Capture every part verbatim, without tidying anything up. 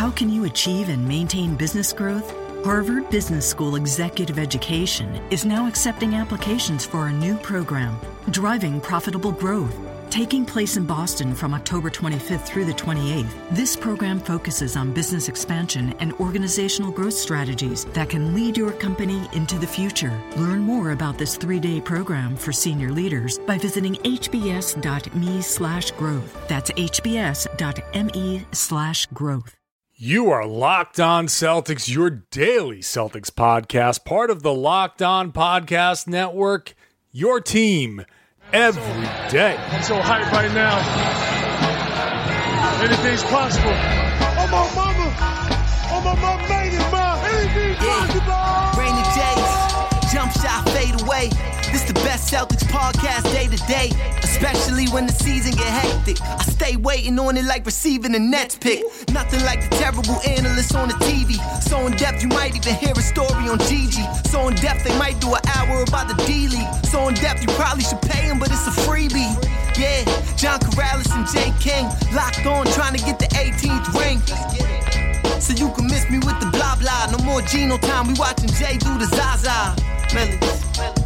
How can you achieve and maintain business growth? Harvard Business School Executive Education is now accepting applications for a new program, Driving Profitable Growth. Taking place in Boston from October twenty-fifth through the twenty-eighth, this program focuses on business expansion and organizational growth strategies that can lead your company into the future. Learn more about this three-day program for senior leaders by visiting hbs.me slash growth. That's hbs.me slash growth. You are Locked On Celtics, your daily Celtics podcast, part of the Locked On Podcast Network, your team every day. I'm so hyped right now. Anything's possible. Oh, my mama. Oh, my mama made it, ma. Anything's yeah. possible. Rainy days, jump shot, fade away. This the best Celtics podcast day to day, especially when the season get hectic. I stay waiting on it like receiving a Nets pick. Nothing like the terrible analysts on the T V. So in depth you might even hear a story on Gigi. So in depth they might do an hour about the D-League. So in depth you probably should pay him, but it's a freebie. Yeah, John Corrales and Jay King locked on trying to get the eighteenth ring. So you can miss me with the blah blah. No more Geno time, we watching Jay do the Zaza. Melodies.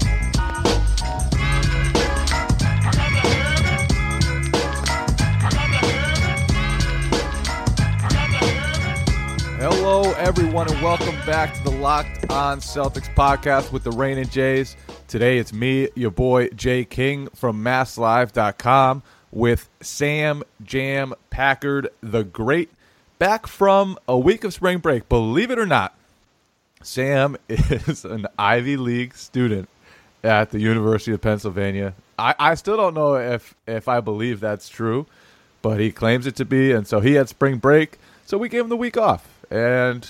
Hello, everyone, and welcome back to the Locked On Celtics podcast with the Rain and Jays. Today, it's me, your boy, Jay King from Mass Live dot com with Sam Jam Packard, the Great, back from a week of spring break. Believe it or not, Sam is an Ivy League student at the University of Pennsylvania. I, I still don't know if, if I believe that's true, but he claims it to be, and so he had spring break, so we gave him the week off. And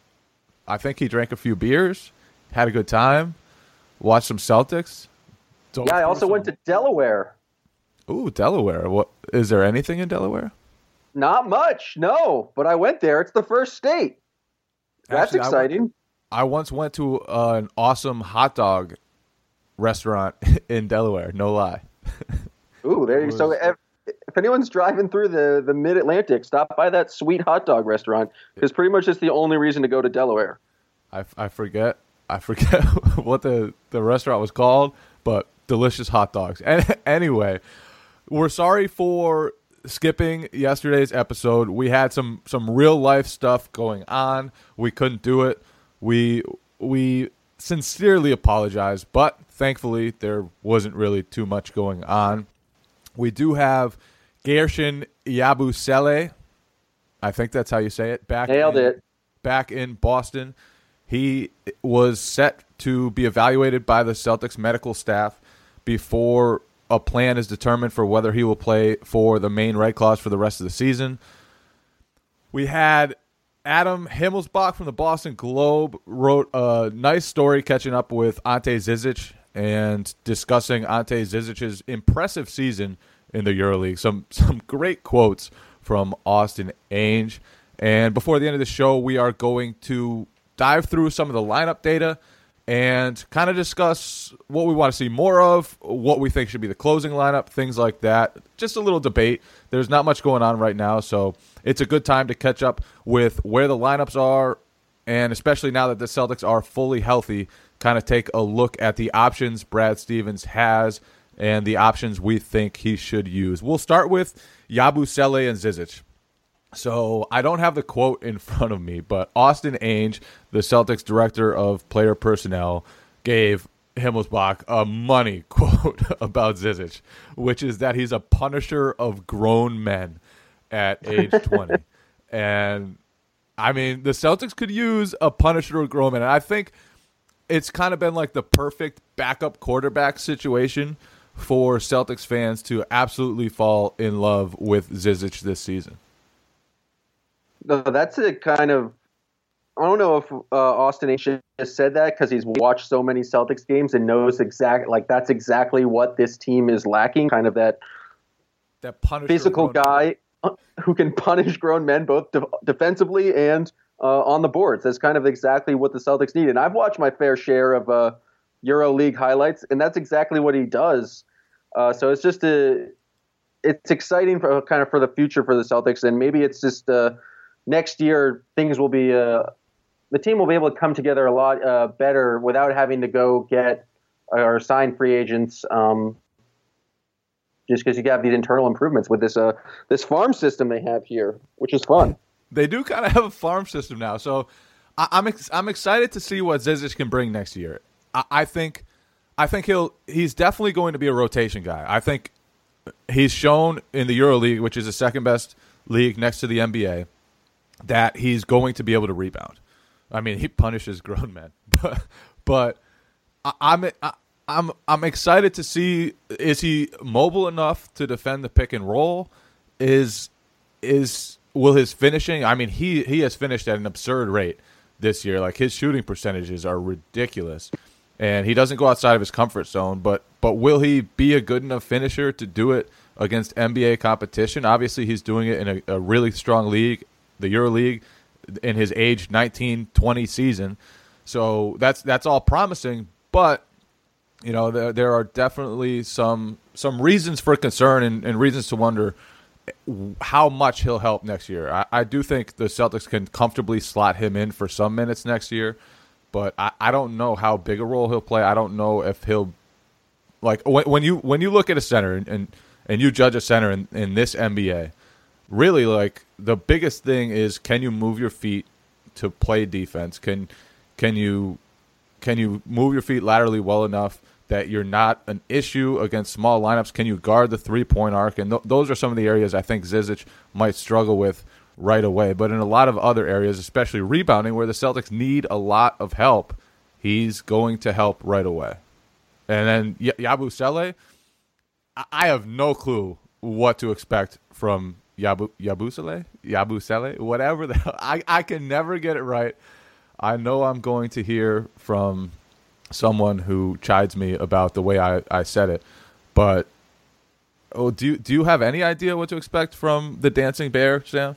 I think he drank a few beers, had a good time, watched some Celtics. Yeah, I also some... went to Delaware. Ooh, Delaware. What is there anything in Delaware? Not much, no. But I went there. It's the first state. That's Actually, exciting. I, went, I once went to uh, an awesome hot dog restaurant in Delaware. No lie. Ooh, there you was... so. If, if anyone's driving through the, the Mid-Atlantic, stop by that sweet hot dog restaurant, because pretty much it's the only reason to go to Delaware. I, I forget I forget what the, the restaurant was called, but delicious hot dogs. And anyway, we're sorry for skipping yesterday's episode. We had some, some real life stuff going on. We couldn't do it. We we sincerely apologize, but thankfully there wasn't really too much going on. We do have Guerschon Yabusele, I think that's how you say it, back Nailed in, it. back in Boston. He was set to be evaluated by the Celtics medical staff before a plan is determined for whether he will play for the Maine Red Claws for the rest of the season. We had Adam Himmelsbach from the Boston Globe wrote a nice story catching up with Ante Zizic and discussing Ante Zizic's impressive season in the EuroLeague. Some some great quotes from Austin Ainge. And before the end of the show, we are going to dive through some of the lineup data and kind of discuss what we want to see more of, what we think should be the closing lineup, things like that. Just a little debate. There's not much going on right now, so it's a good time to catch up with where the lineups are, and especially now that the Celtics are fully healthy, kind of take a look at the options Brad Stevens has and the options we think he should use. We'll start with Yabusele and Zizic. So I don't have the quote in front of me, but Austin Ainge, the Celtics director of player personnel, gave Himmelsbach a money quote about Zizic, which is that he's a punisher of grown men at age twenty. And, I mean, the Celtics could use a punisher of grown men. And I think it's kind of been like the perfect backup quarterback situation for Celtics fans to absolutely fall in love with Zizic this season. No, that's a kind of, I don't know if uh, Austin Ainge just said that because he's watched so many Celtics games and knows exact, like that's exactly what this team is lacking, kind of that, that physical guy men. who can punish grown men both de- defensively and uh, on the boards. That's kind of exactly what the Celtics need. And I've watched my fair share of uh, EuroLeague highlights, and that's exactly what he does. Uh, so it's just a, it's exciting for kind of for the future for the Celtics, and maybe it's just uh, next year things will be uh, the team will be able to come together a lot uh, better without having to go get or sign free agents. Um, just because you have these internal improvements with this uh, this farm system they have here, which is fun. They do kind of have a farm system now, so I, I'm ex- I'm excited to see what Zizic can bring next year. I, I think I think he'll he's definitely going to be a rotation guy. I think he's shown in the EuroLeague, which is the second best league next to the N B A, that he's going to be able to rebound. I mean, he punishes grown men, but but I, I'm I, I'm I'm excited to see, is he mobile enough to defend the pick and roll? Is is will his finishing? I mean, he he has finished at an absurd rate this year. Like, his shooting percentages are ridiculous, and he doesn't go outside of his comfort zone. But but will he be a good enough finisher to do it against N B A competition? Obviously, he's doing it in a, a really strong league, the EuroLeague, in his age nineteen twenty season. So that's that's all promising, but you know, there, there are definitely some some reasons for concern and, and reasons to wonder how much he'll help next year. I, I do think the Celtics can comfortably slot him in for some minutes next year, but I, I don't know how big a role he'll play. I don't know if he'll like when, when you when you look at a center and and, and you judge a center in, in this N B A, really, like, the biggest thing is, can you move your feet to play defense? Can can you can you move your feet laterally well enough that you're not an issue against small lineups? Can you guard the three-point arc? And th- those are some of the areas I think Zizic might struggle with right away. But in a lot of other areas, especially rebounding, where the Celtics need a lot of help, he's going to help right away. And then y- Yabusele, I-, I have no clue what to expect from Yabu Yabusele, Yabusele, whatever the hell. I I can never get it right. I know I'm going to hear from someone who chides me about the way I, I said it, but oh, do you do you have any idea what to expect from the Dancing Bear, Sam?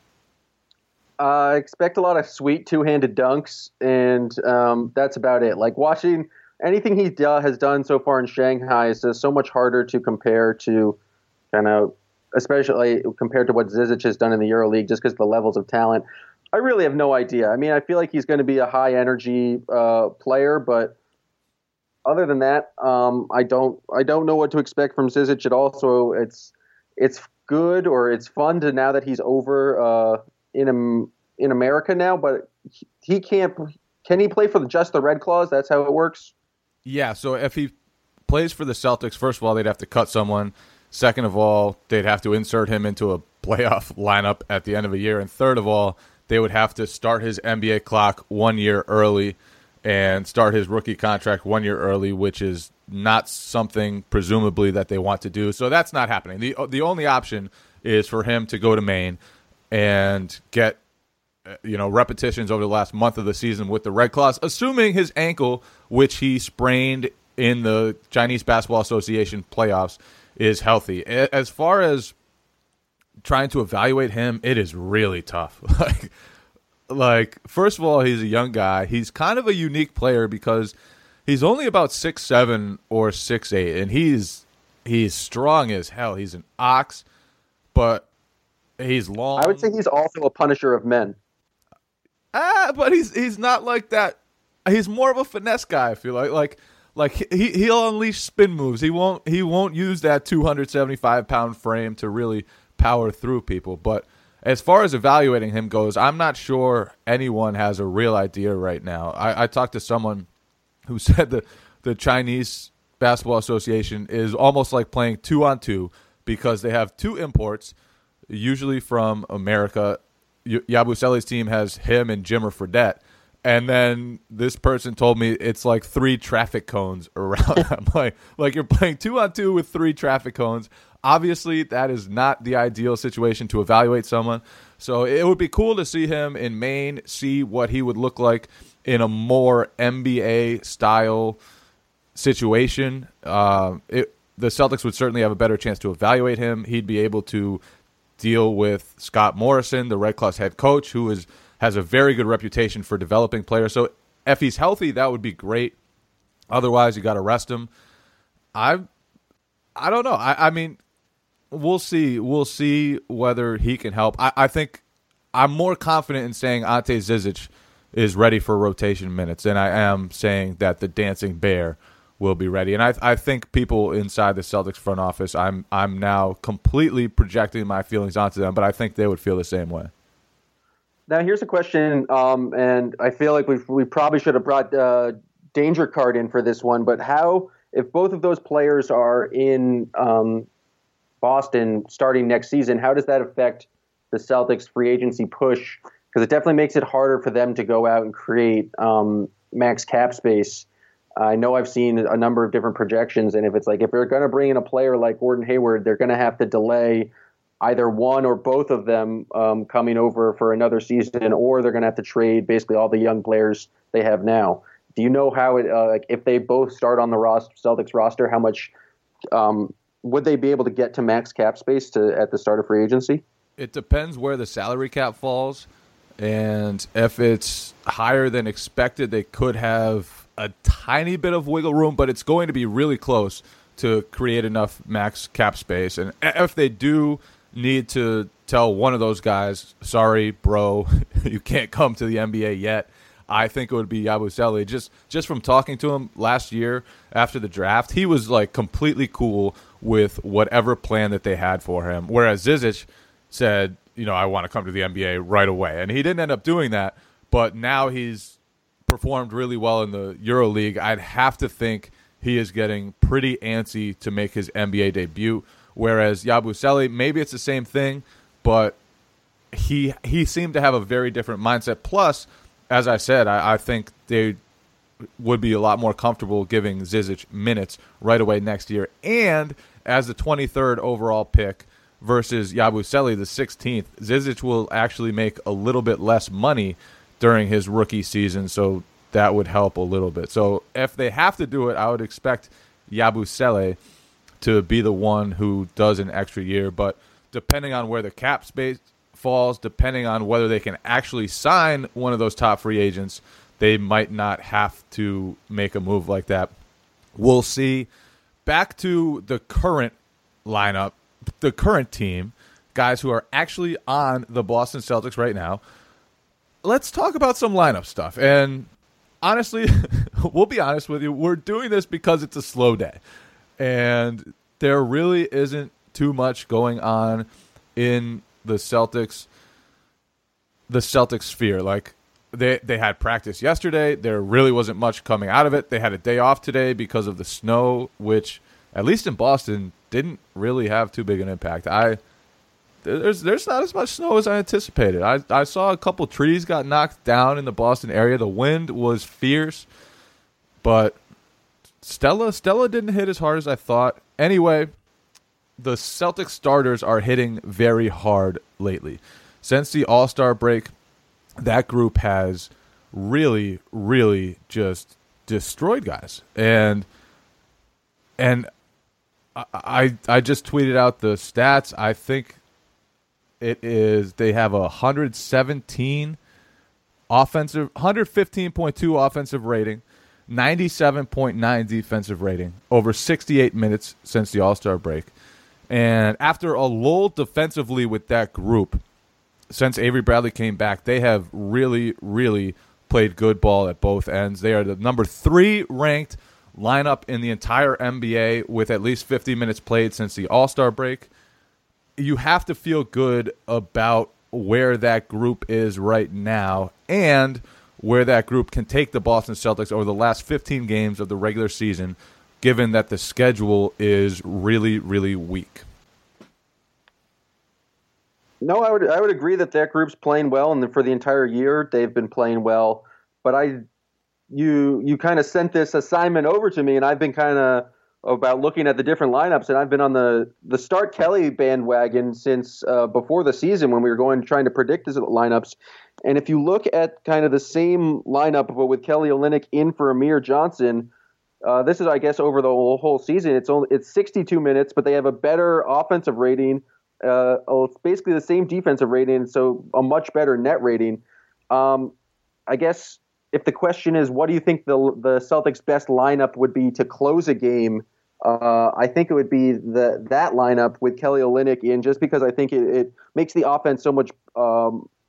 I uh, expect a lot of sweet two-handed dunks, and um, that's about it. Like, watching anything he do- has done so far in Shanghai is just so much harder to compare to kind of. Especially compared to what Zizic has done in the EuroLeague, just because the levels of talent. I really have no idea. I mean, I feel like he's going to be a high-energy uh, player, but other than that, um, I don't. I don't know what to expect from Zizic at all. So it's it's good or it's fun to now that he's over uh, in in America now. But he can't. Can he play for the, just the Red Claws? That's how it works. Yeah. So if he plays for the Celtics, first of all, they'd have to cut someone. Second of all, they'd have to insert him into a playoff lineup at the end of a year. And third of all, they would have to start his N B A clock one year early and start his rookie contract one year early, which is not something, presumably, that they want to do. So that's not happening. The the only option is for him to go to Maine and get you know repetitions over the last month of the season with the Red Claws, assuming his ankle, which he sprained in the Chinese Basketball Association playoffs, is healthy. As far as trying to evaluate him, it is really tough. like, like, first of all, he's a young guy. He's kind of a unique player because he's only about six seven or six eight, and he's he's strong as hell. He's an ox, but he's long. I would say he's also a punisher of men. Ah, but he's he's not like that. He's more of a finesse guy, I feel like. Like, Like he he'll unleash spin moves. He won't he won't use that two hundred seventy-five pound frame to really power through people. But as far as evaluating him goes, I'm not sure anyone has a real idea right now. I, I talked to someone who said that the Chinese Basketball Association is almost like playing two on two because they have two imports, usually from America. Yabusele's team has him and Jimmer Fredette. And then this person told me it's like three traffic cones around. I'm like, like you're playing two on two with three traffic cones. Obviously, that is not the ideal situation to evaluate someone. So it would be cool to see him in Maine, see what he would look like in a more N B A-style situation. Uh, it, the Celtics would certainly have a better chance to evaluate him. He'd be able to deal with Scott Morrison, the Red Claws head coach, who is has a very good reputation for developing players. So if he's healthy, that would be great. Otherwise, you got to rest him. I, I don't know. I, I mean, we'll see. We'll see whether he can help. I, I think I'm more confident in saying Ante Zizic is ready for rotation minutes than I am saying that the Dancing Bear will be ready. And I I think people inside the Celtics front office, I'm I'm now completely projecting my feelings onto them, but I think they would feel the same way. Now here's a question, um, and I feel like we we probably should have brought uh, Danger Card in for this one. But how, if both of those players are in um, Boston starting next season, how does that affect the Celtics free agency push? Because it definitely makes it harder for them to go out and create um, max cap space. I know I've seen a number of different projections, and if it's like if they're going to bring in a player like Gordon Hayward, they're going to have to delay either one or both of them um, coming over for another season, or they're going to have to trade basically all the young players they have now. Do you know how it uh, like if they both start on the roster, Celtics roster, how much um, would they be able to get to max cap space to at the start of free agency? It depends where the salary cap falls, and if it's higher than expected, they could have a tiny bit of wiggle room, but it's going to be really close to create enough max cap space. And if they do need to tell one of those guys, sorry, bro, you can't come to the N B A yet, I think it would be Yabusele. Just just from talking to him last year after the draft, he was like completely cool with whatever plan that they had for him. Whereas Zizic said, you know, I want to come to the N B A right away. And he didn't end up doing that, but now he's performed really well in the EuroLeague. I'd have to think he is getting pretty antsy to make his N B A debut. Whereas Yabusele, maybe it's the same thing, but he he seemed to have a very different mindset. Plus, as I said, I, I think they would be a lot more comfortable giving Zizic minutes right away next year. And as the twenty-third overall pick versus Yabusele, the sixteenth, Zizic will actually make a little bit less money during his rookie season, so that would help a little bit. So if they have to do it, I would expect Yabusele to be the one who does an extra year. But depending on where the cap space falls, depending on whether they can actually sign one of those top free agents, they might not have to make a move like that. We'll see. Back to the current lineup, the current team, guys who are actually on the Boston Celtics right now. Let's talk about some lineup stuff. And honestly, we'll be honest with you, we're doing this because it's a slow day. And there really isn't too much going on in the Celtics, the Celtics sphere. Like they they had practice yesterday. There really wasn't much coming out of it. They had a day off today because of the snow, which at least in Boston didn't really have too big an impact. I there's there's not as much snow as I anticipated. I I saw a couple trees got knocked down in the Boston area. The wind was fierce, but Stella Stella didn't hit as hard as I thought. Anyway, the Celtics starters are hitting very hard lately. Since the All-Star break, that group has really, really just destroyed guys. And and I I, I just tweeted out the stats. I think it is they have a one hundred seventeen offensive, one hundred fifteen point two offensive rating, ninety-seven point nine defensive rating over sixty-eight minutes since the All-Star break. And after a lull defensively with that group, since Avery Bradley came back, they have really, really played good ball at both ends. They are the number three ranked lineup in the entire N B A with at least fifty minutes played since the All-Star break. You have to feel good about where that group is right now and where that group can take the Boston Celtics over the last fifteen games of the regular season, given that the schedule is really, really weak. No, I would I would agree that that group's playing well, and for the entire year they've been playing well. But I, you you kind of sent this assignment over to me, and I've been kind of about looking at the different lineups, and I've been on the the Start Kelly bandwagon since uh, before the season when we were going trying to predict the lineups. And if you look at kind of the same lineup, but with Kelly Olynyk in for Amir Johnson. Uh, this is, I guess, over the whole, whole season. It's only it's sixty-two minutes, but they have a better offensive rating. Uh, it's basically the same defensive rating, so a much better net rating. Um, I guess if the question is, what do you think the the Celtics' best lineup would be to close a game? Uh, I think it would be the that lineup with Kelly Olynyk in, just because I think it, it makes the offense so much um,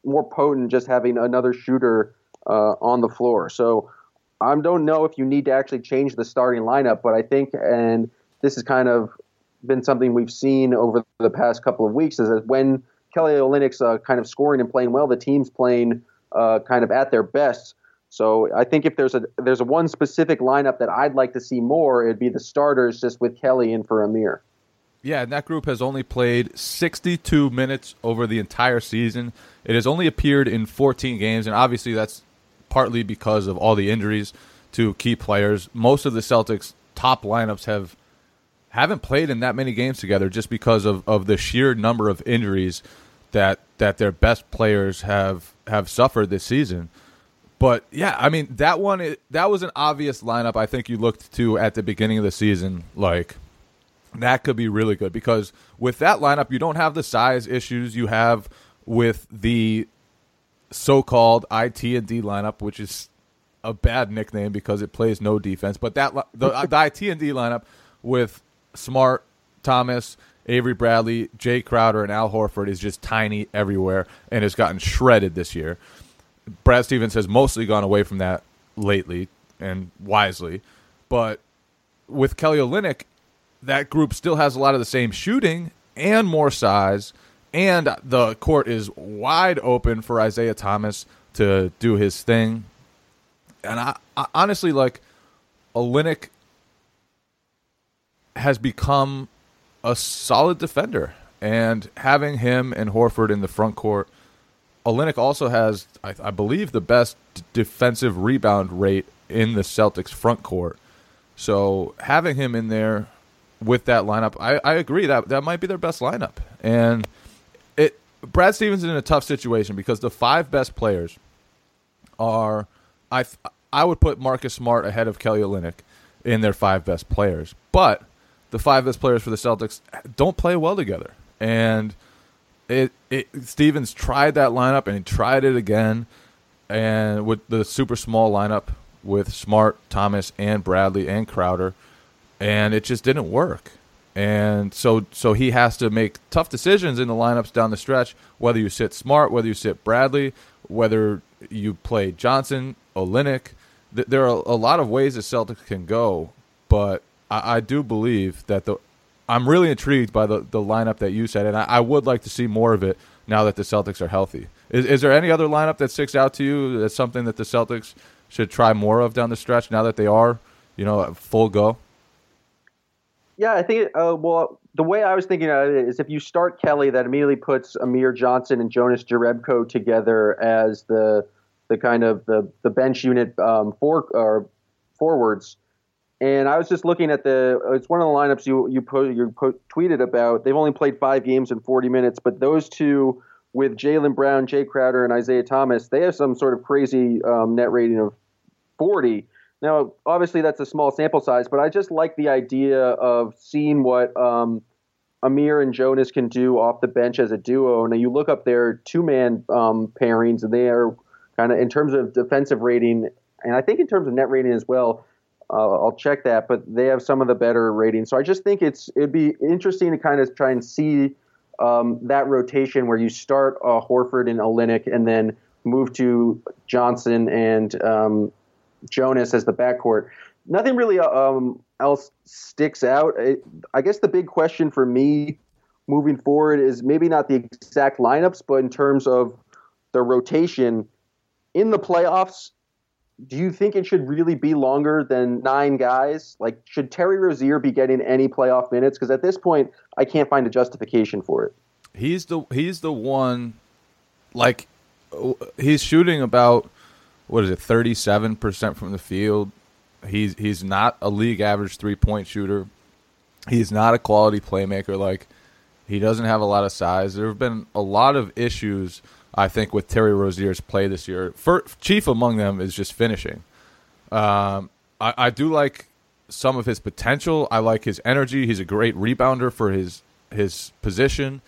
more potent just having another shooter uh, on the floor. So I don't know if you need to actually change the starting lineup, but I think, and this has kind of been something we've seen over the past couple of weeks, is that when Kelly Olynyk's uh, kind of scoring and playing well, the team's playing uh, kind of at their best. So I think if there's a there's a one specific lineup that I'd like to see more, it'd be the starters just with Kelly in for Amir. Yeah, and that group has only played sixty-two minutes over the entire season. It has only appeared in fourteen games, and obviously that's partly because of all the injuries to key players. Most of the Celtics' top lineups have haven't played in that many games together just because of, of the sheer number of injuries that that their best players have have suffered this season. But, yeah, I mean, that one, it, that was an obvious lineup I think you looked to at the beginning of the season. Like, that could be really good because with that lineup, you don't have the size issues you have with the so-called I T and D lineup, which is a bad nickname because it plays no defense. But that the, the I T and D lineup with Smart, Thomas, Avery Bradley, Jay Crowder, and Al Horford is just tiny everywhere and has gotten shredded this year. Brad Stevens has mostly gone away from that lately, and wisely. But with Kelly Olynyk, that group still has a lot of the same shooting and more size, and the court is wide open for Isaiah Thomas to do his thing. And I, I honestly, like, Olynyk has become a solid defender, and having him and Horford in the front court, Olynyk also has, I, I believe, the best d- defensive rebound rate in the Celtics front court. So having him in there with that lineup, I, I agree that that might be their best lineup. And it Brad Stevens is in a tough situation because the five best players are, I I would put Marcus Smart ahead of Kelly Olynyk in their five best players. But the five best players for the Celtics don't play well together. And It, it Stevens tried that lineup and he tried it again, and with the super small lineup with Smart, Thomas, and Bradley and Crowder, and it just didn't work. And so so he has to make tough decisions in the lineups down the stretch, whether you sit Smart, whether you sit Bradley, whether you play Johnson, Olynyk. There are a lot of ways the Celtics can go, but I, I do believe that the I'm really intrigued by the, the lineup that you said, and I, I would like to see more of it now that the Celtics are healthy. Is, is there any other lineup that sticks out to you that's something that the Celtics should try more of down the stretch now that they are, you know, at full go? Yeah, I think, uh, well, the way I was thinking of it is if you start Kelly, that immediately puts Amir Johnson and Jonas Jerebko together as the the kind of the, the bench unit um, for, or forwards. And I was just looking at the, it's one of the lineups you you put, you put, tweeted about. They've only played five games in forty minutes, but those two with Jaylen Brown, Jay Crowder, and Isaiah Thomas, they have some sort of crazy um, net rating of forty. Now, obviously that's a small sample size, but I just like the idea of seeing what um, Amir and Jonas can do off the bench as a duo. Now you look up their two-man um, pairings, and they are kind of, in terms of defensive rating, and I think in terms of net rating as well, Uh, I'll check that, but they have some of the better ratings. So I just think it's it'd be interesting to kind of try and see um, that rotation where you start uh, Horford and Olynyk and then move to Johnson and um, Jonas as the backcourt. Nothing really um, else sticks out. It, I guess the big question for me moving forward is maybe not the exact lineups, but in terms of the rotation in the playoffs. Do you think it should really be longer than nine guys? Like, should Terry Rozier be getting any playoff minutes? Because at this point, I can't find a justification for it. He's the he's the one, like, he's shooting about, what is it, thirty-seven percent from the field. He's he's not a league average three-point shooter. He's not a quality playmaker. Like, he doesn't have a lot of size. There have been a lot of issues, I think, with Terry Rozier's play this year. For, chief among them is just finishing. Um, I, I do like some of his potential. I like his energy. He's a great rebounder for his his position.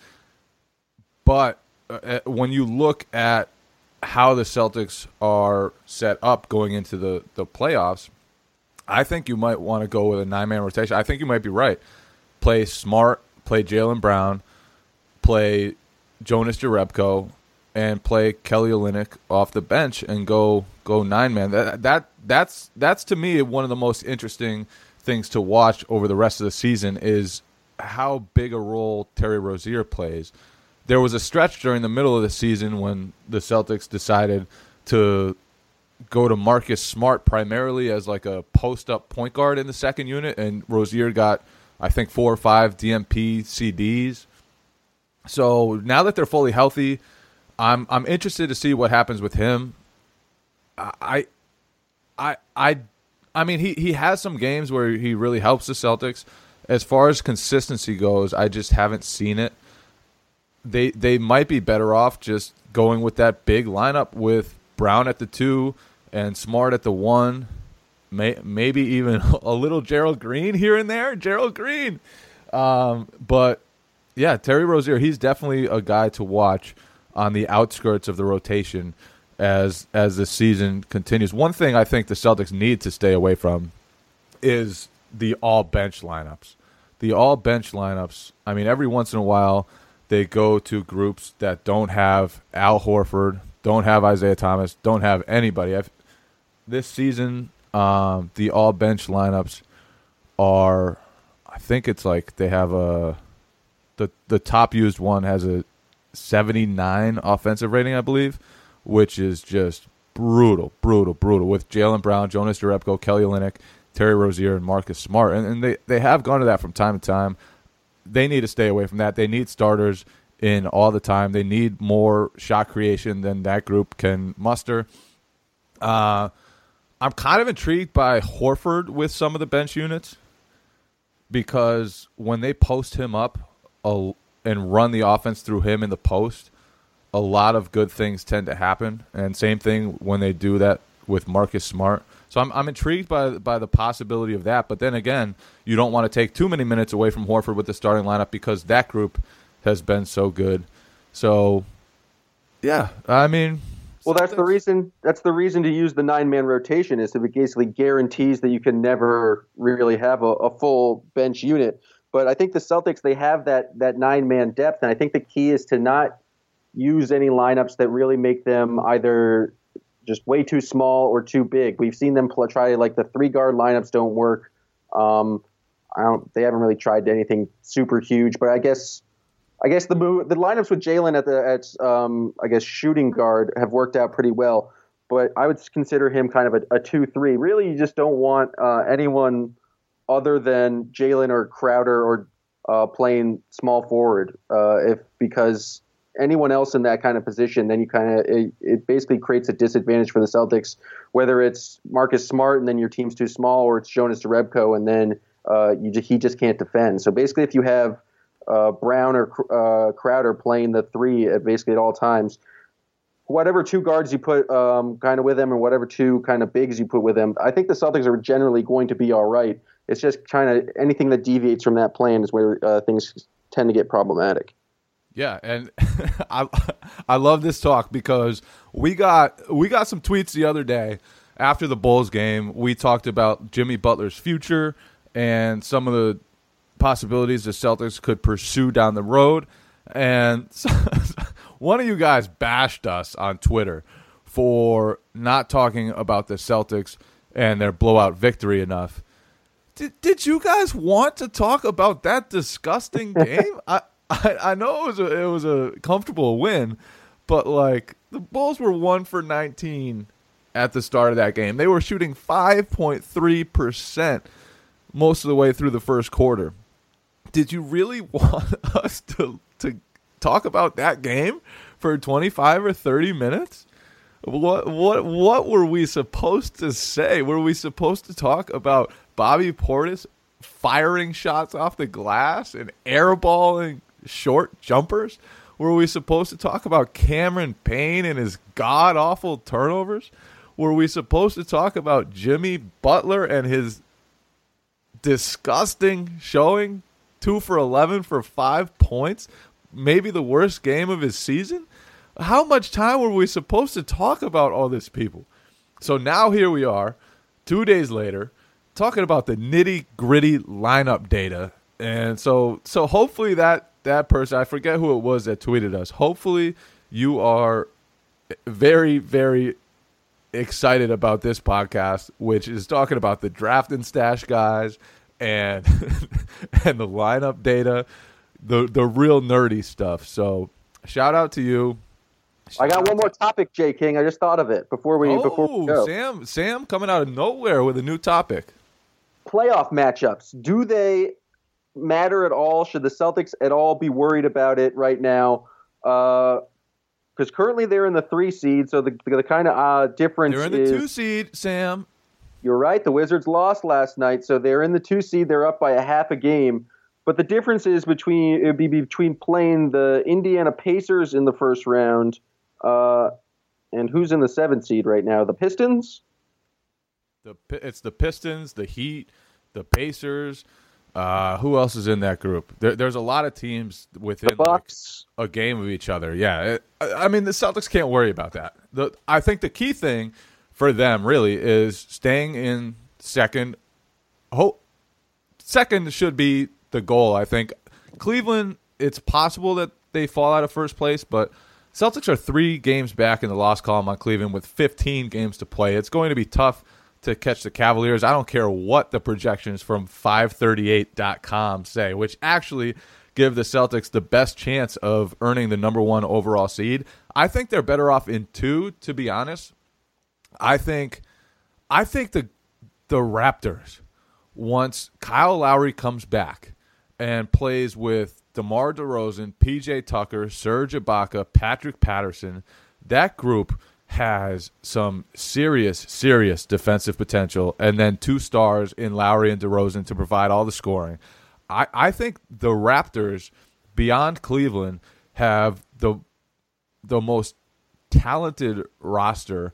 But uh, when you look at how the Celtics are set up going into the, the playoffs, I think you might want to go with a nine-man rotation. I think you might be right. Play Smart, play Jaylen Brown, play Jonas Jerebko, and play Kelly Olynyk off the bench and go go nine man. That that that's that's to me one of the most interesting things to watch over the rest of the season is how big a role Terry Rozier plays. There was a stretch during the middle of the season when the Celtics decided to go to Marcus Smart primarily as like a post-up point guard in the second unit, and Rozier got, I think, four or five D M P C Ds. So now that they're fully healthy, I'm I'm interested to see what happens with him. I, I, I, I mean, he, he has some games where he really helps the Celtics. As far as consistency goes, I just haven't seen it. They they might be better off just going with that big lineup with Brown at the two and Smart at the one, may, maybe even a little Gerald Green here and there. Gerald Green. Um, but, yeah, Terry Rozier, he's definitely a guy to watch on the outskirts of the rotation as as the season continues. One thing I think the Celtics need to stay away from is the all-bench lineups. The all-bench lineups, I mean, every once in a while they go to groups that don't have Al Horford, don't have Isaiah Thomas, don't have anybody. I've, this season, um, the all-bench lineups are, I think it's like they have a, the the top used one has a seventy-nine offensive rating, I believe, which is just brutal, brutal, brutal, with Jaylen Brown, Jonas Jerebko, Kelly Olynyk, Terry Rozier, and Marcus Smart. And, and they, they have gone to that from time to time. They need to stay away from that. They need starters in all the time. They need more shot creation than that group can muster. Uh, I'm kind of intrigued by Horford with some of the bench units because when they post him up a, and run the offense through him in the post, a lot of good things tend to happen. And same thing when they do that with Marcus Smart. So I'm I'm intrigued by by the possibility of that. But then again, you don't want to take too many minutes away from Horford with the starting lineup because that group has been so good. So, yeah, I mean, well, that's the reason. That's the reason to use the nine-man rotation is if it basically guarantees that you can never really have a, a full bench unit. But I think the Celtics, they have that that nine-man depth, and I think the key is to not use any lineups that really make them either just way too small or too big. We've seen them pl- try like the three-guard lineups don't work. Um, I don't. They haven't really tried anything super huge, but I guess. I guess the move, the lineups with Jaylen at the at um, I guess shooting guard have worked out pretty well, but I would consider him kind of a, a two three. Really, you just don't want uh, anyone other than Jaylen or Crowder or uh, playing small forward. Uh, if because anyone else in that kind of position, then you kind of it, it basically creates a disadvantage for the Celtics. Whether it's Marcus Smart and then your team's too small, or it's Jonas Jerebko and then uh, you just, he just can't defend. So basically, if you have Uh, Brown or uh, Crowder playing the three at basically at all times, whatever two guards you put um, kind of with them, or whatever two kind of bigs you put with them, I think the Celtics are generally going to be all right. It's just kind of anything that deviates from that plan is where uh, things tend to get problematic. Yeah, and I I love this talk because we got we got some tweets the other day after the Bulls game. We talked about Jimmy Butler's future and some of the possibilities the Celtics could pursue down the road. And so, one of you guys bashed us on Twitter for not talking about the Celtics and their blowout victory enough. Did, did you guys want to talk about that disgusting game? I, I I know it was a, it was a comfortable win, but like the Bulls were one for nineteen at the start of that game. They were shooting five point three percent most of the way through the first quarter. Did you really want us to to talk about that game for twenty-five or thirty minutes? What what what were we supposed to say? Were we supposed to talk about Bobby Portis firing shots off the glass and airballing short jumpers? Were we supposed to talk about Cameron Payne and his god-awful turnovers? Were we supposed to talk about Jimmy Butler and his disgusting showing? Two for eleven for five points, maybe the worst game of his season? How much time were we supposed to talk about all this, people? So now here we are, two days later, talking about the nitty-gritty lineup data. And so so hopefully that, that person, I forget who it was that tweeted us, hopefully you are very, very excited about this podcast, which is talking about the draft and stash guys and and the lineup data, the the real nerdy stuff. So shout out to you. I got one more topic, Jay King. I just thought of it before we oh, before we go. Sam, Sam coming out of nowhere with a new topic. Playoff matchups. Do they matter at all? Should the Celtics at all be worried about it right now? Because uh, currently they're in the three seed, so the the kind of uh, difference They're in the is, two seed, Sam. You're right. The Wizards lost last night, so they're in the two seed. They're up by a half a game. But the difference is between it would be between playing the Indiana Pacers in the first round. Uh, and who's in the seventh seed right now? The Pistons? The It's the Pistons, the Heat, the Pacers. Uh, who else is in that group? There, there's a lot of teams within the Bucks. Like a game of each other. Yeah, it, I mean, the Celtics can't worry about that. The, I think the key thing for them really is staying in second. Ho- second should be the goal, I think. Cleveland, it's possible that they fall out of first place, but Celtics are three games back in the loss column on Cleveland with fifteen games to play. It's going to be tough to catch the Cavaliers. I don't care what the projections from five thirty-eight dot com say, which actually give the Celtics the best chance of earning the number one overall seed. I think they're better off in two, to be honest. I think I think the the Raptors, once Kyle Lowry comes back and plays with DeMar DeRozan, P J Tucker, Serge Ibaka, Patrick Patterson, that group has some serious, serious defensive potential, and then two stars in Lowry and DeRozan to provide all the scoring. I, I think the Raptors, beyond Cleveland, have the the most talented roster,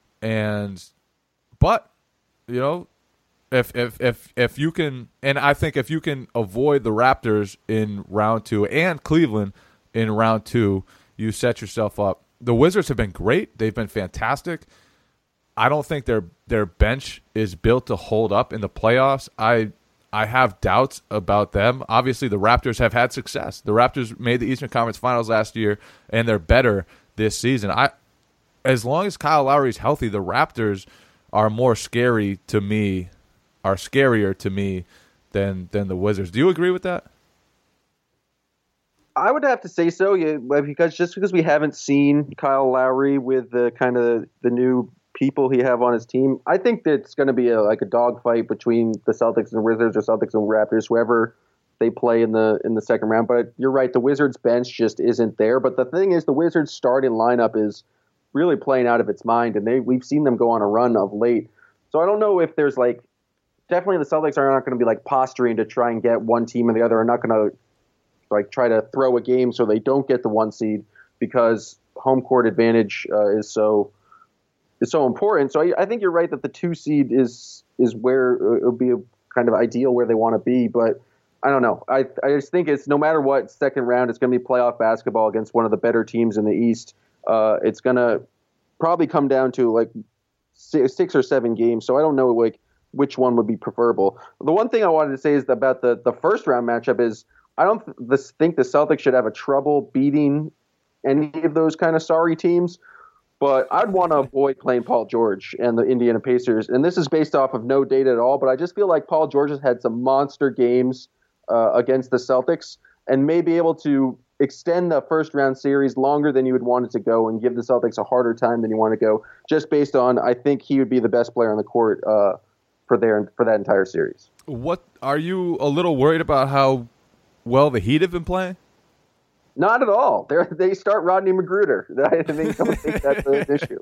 and but you know. If if if if you can, and I think if you can avoid the Raptors in round two and Cleveland in round two, you set yourself up. The Wizards have been great; they've been fantastic. I don't think their their bench is built to hold up in the playoffs. I I have doubts about them. Obviously, the Raptors have had success. The Raptors made the Eastern Conference Finals last year, and they're better this season. I, as long as Kyle Lowry is healthy, the Raptors are more scary to me. Are scarier to me than than the Wizards. Do you agree with that? I would have to say so, yeah, because just because we haven't seen Kyle Lowry with the kind of the new people he have on his team, I think that it's going to be a, like a dogfight between the Celtics and Wizards, or Celtics and Raptors, whoever they play in the in the second round. But you're right, the Wizards bench just isn't there. But the thing is, the Wizards starting lineup is really playing out of its mind, and they we've seen them go on a run of late. So I don't know if there's like. Definitely the Celtics are not going to be like posturing to try and get one team or the other. Are not going to like try to throw a game so they don't get the one seed, because home court advantage uh, is so is so important. So I, I think you're right that the two seed is is where it would be a kind of ideal where they want to be. But I don't know. I I just think it's no matter what second round, it's going to be playoff basketball against one of the better teams in the East. Uh, it's going to probably come down to like six, six or seven games. So I don't know like. which one would be preferable. The one thing I wanted to say is about the, the first round matchup is I don't th- this, think the Celtics should have a trouble beating any of those kind of sorry teams, but I'd want to avoid playing Paul George and the Indiana Pacers. And this is based off of no data at all, but I just feel like Paul George has had some monster games uh, against the Celtics and may be able to extend the first round series longer than you would want it to go and give the Celtics a harder time than you want to go, just based on I think he would be the best player on the court uh, for their for that entire series. What are you a little worried about how well the Heat have been playing? Not at all. They they start Rodney McGruder. I think don't think that's an issue.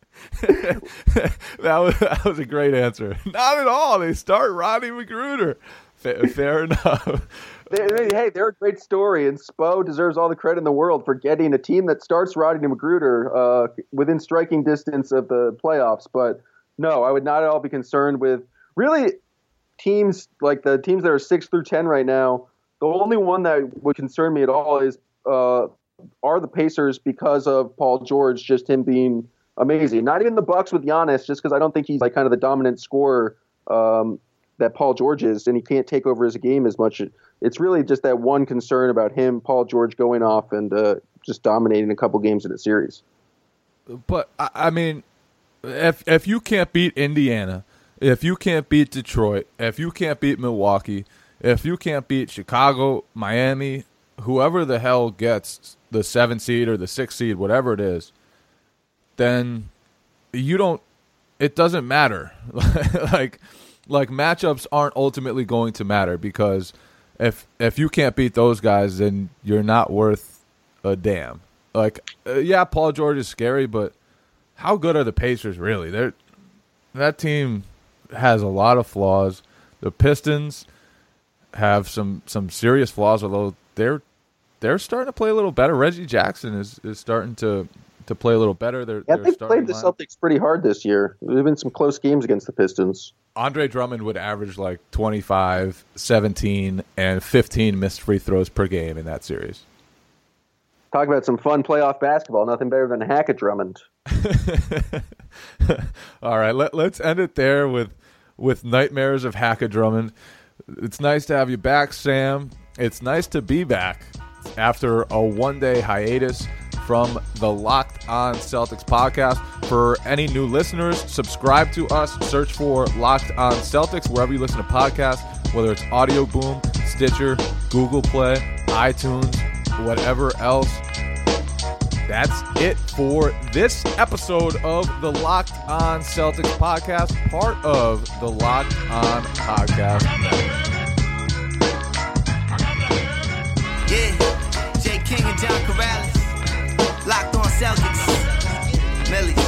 that was that was a great answer. Not at all. They start Rodney McGruder. Fair, fair enough. They, they, hey, they're a great story, and Spo deserves all the credit in the world for getting a team that starts Rodney McGruder uh, within striking distance of the playoffs. But no, I would not at all be concerned with. Really, teams like the teams that are six through ten right now, the only one that would concern me at all is uh, are the Pacers because of Paul George, just him being amazing. Not even the Bucks with Giannis, just because I don't think he's like kind of the dominant scorer um, that Paul George is, and he can't take over his game as much. It's really just that one concern about him, Paul George, going off and uh, just dominating a couple games in a series. But I, I mean, if if you can't beat Indiana, if you can't beat Detroit, if you can't beat Milwaukee, if you can't beat Chicago, Miami, whoever the hell gets the seven seed or the six seed, whatever it is, then you don't. It doesn't matter. like, like matchups aren't ultimately going to matter because if if you can't beat those guys, then you're not worth a damn. Like, uh, yeah, Paul George is scary, but how good are the Pacers really? They're that team has a lot of flaws. The Pistons have some some serious flaws, although they're they're starting to play a little better. Reggie Jackson is, is starting to, to play a little better. They're, yeah, they're they've played the line. Celtics pretty hard this year. There have been some close games against the Pistons. Andre Drummond would average like twenty-five, seventeen, and fifteen missed free throws per game in that series. Talk about some fun playoff basketball. Nothing better than Hackett Drummond. All right, let, let's end it there with with nightmares of Hackett Drummond. It's nice to have you back, Sam. It's nice to be back after a one-day hiatus from the Locked On Celtics podcast. For any new listeners, subscribe to us. Search for Locked On Celtics wherever you listen to podcasts, whether it's Audio Boom, Stitcher, Google Play, iTunes, whatever else. That's it for this episode of the Locked On Celtics podcast, part of the Locked On Podcast Network. Yeah, Jay King and John Corrales, Locked On Celtics, Millie.